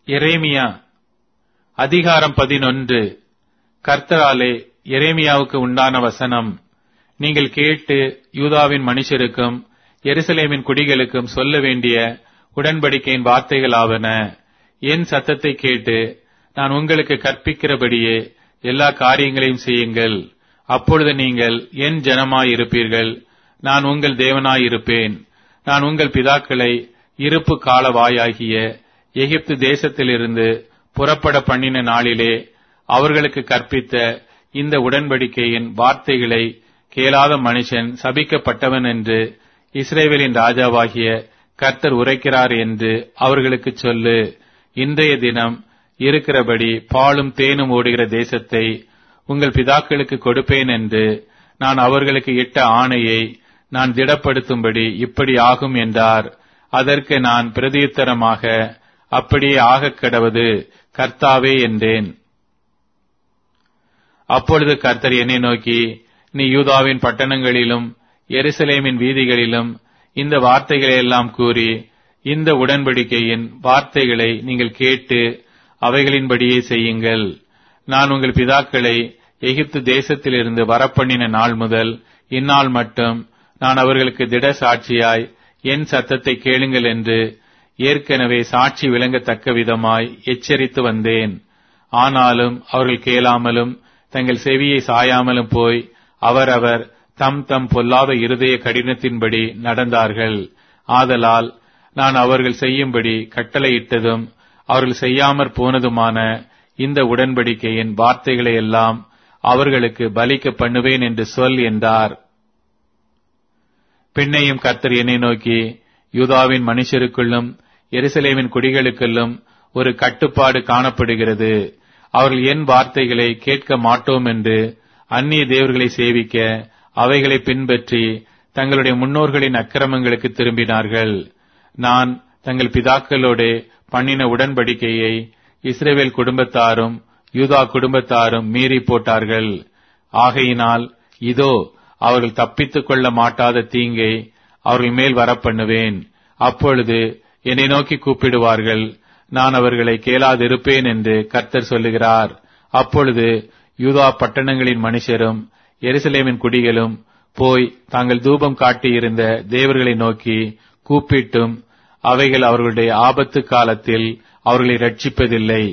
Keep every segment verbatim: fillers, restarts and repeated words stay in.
எரேமியா அதிகாரம் பதினொன்று. கர்த்தராலே எரேமியாவுக்கு உண்டான வசனம். நீங்கள் கேட்டு யூதாவின் மனுஷருக்கும் எருசலேமின் குடிகளுக்கும் சொல்ல வேண்டிய உடன்படிக்கையின் வார்த்தைகளாவன. என் சத்தத்தை கேட்டு நான் உங்களுக்கு கற்பிக்கிறபடியே எல்லா காரியங்களையும் செய்யுங்கள். அப்பொழுது நீங்கள் என் ஜனமாயிருப்பீர்கள், நான் உங்கள் தேவனாயிருப்பேன். நான் உங்கள் பிதாக்களை இருப்பு காலவாயாகிய எகிப்து தேசத்திலிருந்து புறப்பட பண்ணின நாளிலே அவர்களுக்கு கற்பித்த இந்த உடன்படிக்கையின் வார்த்தைகளை கேளாத மனுஷன் சபிக்கப்பட்டவன் என்று இஸ்ரவேலின் ராஜாவாகிய கர்த்தர் உரைக்கிறார் என்று அவர்களுக்கு சொல்லு. இன்றைய தினம் இருக்கிறபடி பாலும் தேனும் ஓடுகிற தேசத்தை உங்கள் பிதாக்களுக்கு கொடுப்பேன் என்று நான் அவர்களுக்கு இட்ட ஆணையை நான் திடப்படுத்தும்படி இப்படி ஆகும் என்றார். அதற்கு நான் பிரதியுத்தரமாக, அப்படியே ஆகக் கடவது கர்த்தாவே என்றேன். அப்பொழுது கர்த்தர் என்னை நோக்கி, நீ யூதாவின் பட்டணங்களிலும் எருசலேமின் வீதிகளிலும் இந்த வார்த்தைகளை எல்லாம் கூறி, இந்த உடன்படிக்கையின் வார்த்தைகளை நீங்கள் கேட்டு அவைகளின்படியே செய்யுங்கள். நான் உங்கள் பிதாக்களை எகிப்து தேசத்திலிருந்து வரப்பண்ணின நாள் முதல் இந்நாள் மட்டும் நான் அவர்களுக்கு திட சாட்சியாய் என் சத்தத்தை கேளுங்கள் என்று ஏற்கனவே சாட்சி விளங்கத்தக்க விதமாய் எச்சரித்து வந்தேன். ஆனாலும் அவர்கள் கேளாமலும் தங்கள் செவியை சாயாமலும் போய் அவரவர் தம் தம் பொல்லாத இருதய கடினத்தின்படி நடந்தார்கள். ஆதலால் நான் அவர்கள் செய்யும்படி கட்டளையிட்டதும் அவர்கள் செய்யாமற் போனதுமான இந்த உடன்படிக்கையின் வார்த்தைகளை எல்லாம் அவர்களுக்கு பலிக்க பண்ணுவேன் என்று சொல் என்றார். பின்னையும் கர்த்தர் என்னை நோக்கி, யூதாவின் மனுஷருக்குள்ளும் எருசலேமின் குடிகளுக்குள்ளும் ஒரு கட்டுப்பாடு காணப்படுகிறது. அவர்கள் என் வார்த்தைகளை கேட்க மாட்டோம் என்று அந்நிய தேவர்களை சேவிக்க அவைகளை பின்பற்றி தங்களுடைய முன்னோர்களின் அக்கிரமங்களுக்கு திரும்பினார்கள். நான் தங்கள் பிதாக்களோடு பண்ணின உடன்படிக்கையை இஸ்ரவேல் குடும்பத்தாரும் யூதா குடும்பத்தாரும் மீறி போட்டார்கள். ஆகையினால் இதோ அவர்கள் தப்பித்துக் கொள்ள மாட்டாத தீங்கை அவர்கள் மேல் வரப்பண்ணுவேன். அப்பொழுது என்னை நோக்கி கூப்பிடுவார்கள், நான் அவர்களை கேளாதிருப்பேன் என்று கர்த்தர் சொல்லுகிறார். அப்பொழுது யூதா பட்டணங்களின் மனுஷரும் எருசலேமின் குடிகளும் போய் தாங்கள் தூபம் காட்டியிருந்த தேவர்களை நோக்கி கூப்பிட்டும் அவைகள் அவர்களுடைய ஆபத்து காலத்தில் அவர்களை ரட்சிப்பதில்லை.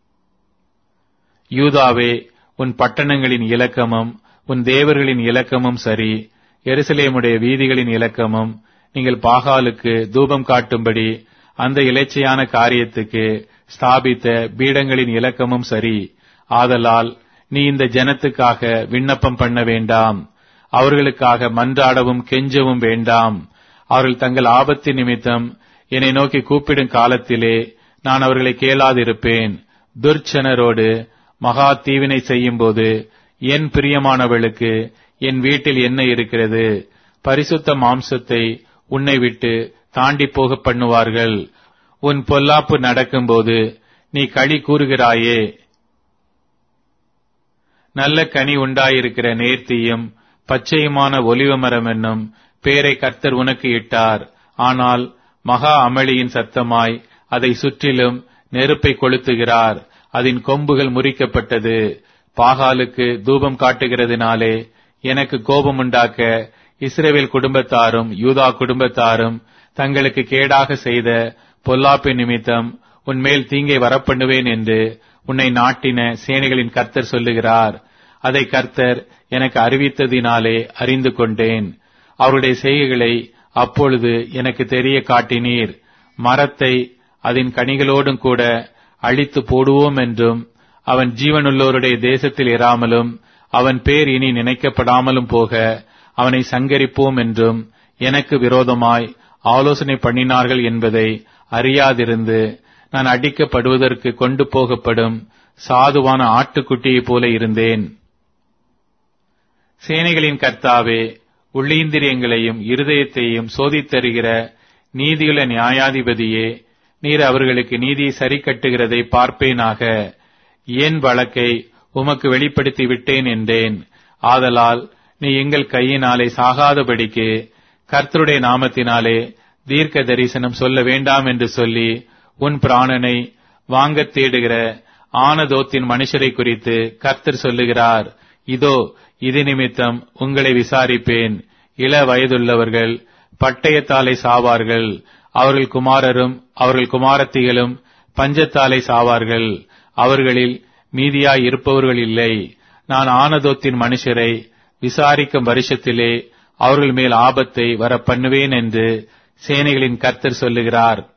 யூதாவே, உன் பட்டணங்களின் இலக்கமும் உன் தேவர்களின் இலக்கமும் சரி, எருசலேமுடைய வீதிகளின் இலக்கமும் நீங்கள் பாகாலுக்கு தூபம் காட்டும்படி அந்த இலைச்சையான காரியத்துக்கு ஸ்தாபித்த பீடங்களின் இலக்கமும் சரி. ஆதலால் நீ இந்த ஜனத்துக்காக விண்ணப்பம் பண்ண வேண்டாம், அவர்களுக்காக மன்றாடவும் கெஞ்சவும் வேண்டாம். அவர்கள் தங்கள் ஆபத்து நிமித்தம் என்னை நோக்கி கூப்பிடும் காலத்திலே நான் அவர்களை கேளாதிருப்பேன். துர்ச்சனரோடு மகா தீவினை செய்யும் போது என் பிரியமானவளுக்கு என் வீட்டில் என்ன இருக்கிறது? பரிசுத்த மாம்சத்தை உன்னை விட்டு தாண்டி போக பண்ணுவார்கள். உன் பொல்லாப்பு நடக்கும்போது நீ களி கூறுகிறாயே. நல்ல கனி உண்டாயிருக்கிற நேர்த்தியும் பச்சையுமான ஒலிவ மரம் என்னும் பேரை கர்த்தர் உனக்கு இட்டார். ஆனால் மகா அமளியின் சத்தமாய் அதை சுற்றிலும் நெருப்பை கொளுத்துகிறார். அதன் கொம்புகள் முறிக்கப்பட்டது. பாகாலுக்கு தூபம் காட்டுகிறதுனாலே எனக்கு கோபம் உண்டாக்க இஸ்ரவேல் குடும்பத்தாரும் யூதா குடும்பத்தாரும் தங்களுக்கு கேடாக செய்த பொல்லாப்பின் நிமித்தம் உன்மேல் தீங்கை வரப்பண்ணுவேன் என்று உன்னை நாட்டின சேனைகளின் கர்த்தர் சொல்லுகிறார். அதை கர்த்தர் எனக்கு அறிவித்ததினாலே அறிந்து கொண்டேன். அவருடைய செய்கைகளை அப்பொழுது எனக்கு தெரிய காட்டினீர். மரத்தை அதன் கனிகளோடும் கூட அழித்து போடுவோம் என்றும் அவன் ஜீவனுள்ளோருடைய தேசத்தில் இராமலும் அவன் பேர் இனி நினைக்கப்படாமலும் போக அவனை சங்கரிப்போம் என்றும் எனக்கு விரோதமாய் ஆலோசனை பண்ணினார்கள் என்பதை அறியாதிருந்து நான் அடிக்கப்படுவதற்கு கொண்டு போகப்படும் சாதுவான ஆட்டுக்குட்டியைப் போல இருந்தேன். சேனைகளின் கர்த்தாவே, உள்ளீந்திரியங்களையும் இருதயத்தையும் சோதித்தருகிற நீதியுள்ள நியாயாதிபதியே, நீர் அவர்களுக்கு நீதியை சரி கட்டுகிறதை பார்ப்பேனாக. என் வழக்கை உமக்கு வெளிப்படுத்தி விட்டேன் என்றேன். ஆதலால் நீ எங்கள் கையினாலே சாகாதபடிக்கு கர்த்தருடைய நாமத்தினாலே தீர்க்க தரிசனம் சொல்ல வேண்டாம் என்று சொல்லி உன் பிராணனை வாங்கத் தேடுகிற ஆனதோத்தின் மனுஷரை குறித்து கர்த்தர் சொல்லுகிறார், இதோ இது நிமித்தம் உங்களை விசாரிப்பேன். இள வயதுள்ளவர்கள் பட்டயத்தாலே சாவார்கள், அவர்கள் குமாரரும் அவர்கள் குமாரத்திகளும் பஞ்சத்தாலே சாவார்கள், அவர்களில் மீதியாய் இருப்பவர்கள் இல்லை. நான் ஆனதோத்தின் மனுஷரை விசாரிக்கும் வருஷத்திலே அவர்கள் மேல் ஆபத்தை வர பண்ணுவேன் என்று சேனைகளின் கர்த்தர் சொல்லுகிறார்.